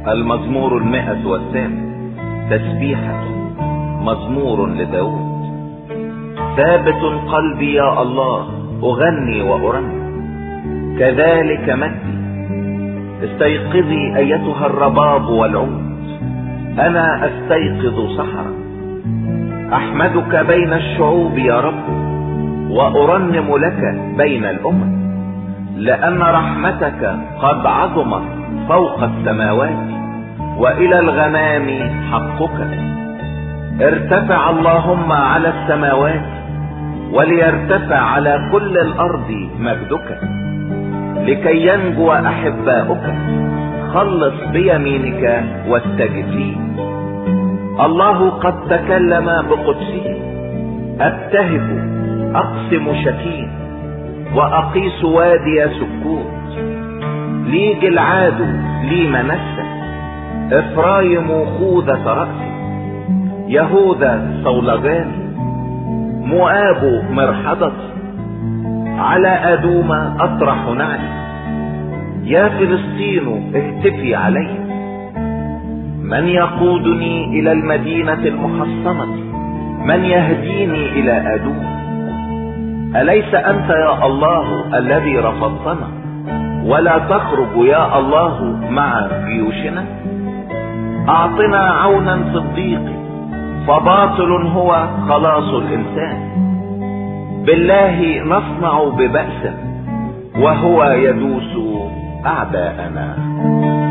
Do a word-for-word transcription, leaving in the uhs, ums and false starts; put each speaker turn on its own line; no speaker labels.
المزمور المائة والثامن. تسبيحة، مزمور لداود. ثابت قلبي يا الله، أغني وأرنم، كذلك مجدي. استيقظي أيتها الرباب والعود، أنا أستيقظ سحرا. أحمدك بين الشعوب يا رب، وأرنم لك بين الأمم، لأن رحمتك قد عظمت فوق السماوات، وإلى الغمام حقك. ارتفع اللهم على السماوات، وليرتفع على كل الأرض مجدك. لكي ينجو أحباؤك، خلص بيمينك واستجب لي. الله قد تكلم بقدسه، أبتهج أقسم شكيم، وأقيس وادي سكوت. لي جلعاد لي منسى، إفرايم خوذة رأسي، يهوذا صولجان، مؤاب مرحضتي. على أدوم أطرح نعلي، يا فلسطين اهتفي علي. من يقودني إلى المدينة المحصنة؟ من يهديني إلى أدوم؟ أليس أنت يا الله الذي رفضتنا، ولا تخرج يا الله مع جيوشنا؟ أعطنا عونا صديقي، فباطل هو خلاص الإنسان. بالله نصنع ببأس، وهو يدوس أعداءنا.